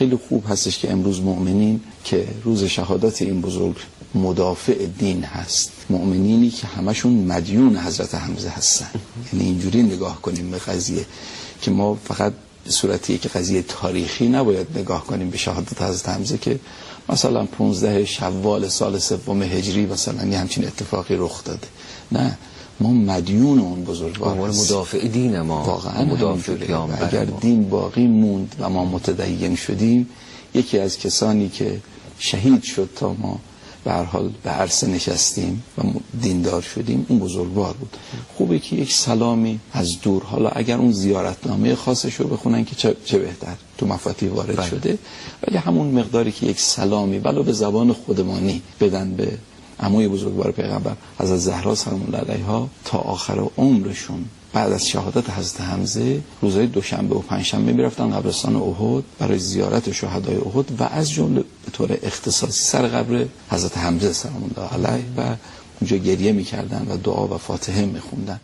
خیلی خوب هستش که امروز مؤمنین که روز شهادت این بزرگ مدافع دین هست، مؤمنینی که همشون مدیون حضرت حمزه هستن. یعنی اینجوری نگاه کنیم به قضیه که ما فقط به صورتی که قضیه تاریخی نباید نگاه کنیم به شهادت حضرت حمزه که مثلا 15 شوال سال 3 هجری مثلا یه همچین اتفاقی رخ داده. نه، ما مدیون اون بزرگوار هستیم. مدافع دین ما واقعا مدافع پیامبر. اگر دین باقی موند و ما متدین شدیم، یکی از کسانی که شهید شد تا ما به هر حال به عرصه نشستیم و دیندار شدیم اون بزرگوار بود. خوبه که یک سلامی از دور، حالا اگر اون زیارتنامه خاصش رو بخونن که چه بهتر، تو مفاتیح وارد شده، ولی همون مقداری که یک سلامی ولو به زبان خودمانی بدن به عموی بزرگوار پیغمبر حضرت زهرا سلام الله علیها تا آخر عمرشون. بعد از شهادت حضرت حمزه روزهای دوشنبه و پنجشنبه میرفتن قبرستان احد برای زیارت شهدای احد و از جمله به طور اختصاصی سر قبر حضرت حمزه سلام الله علیه و اونجا گریه میکردن و دعا و فاتحه میخوندن.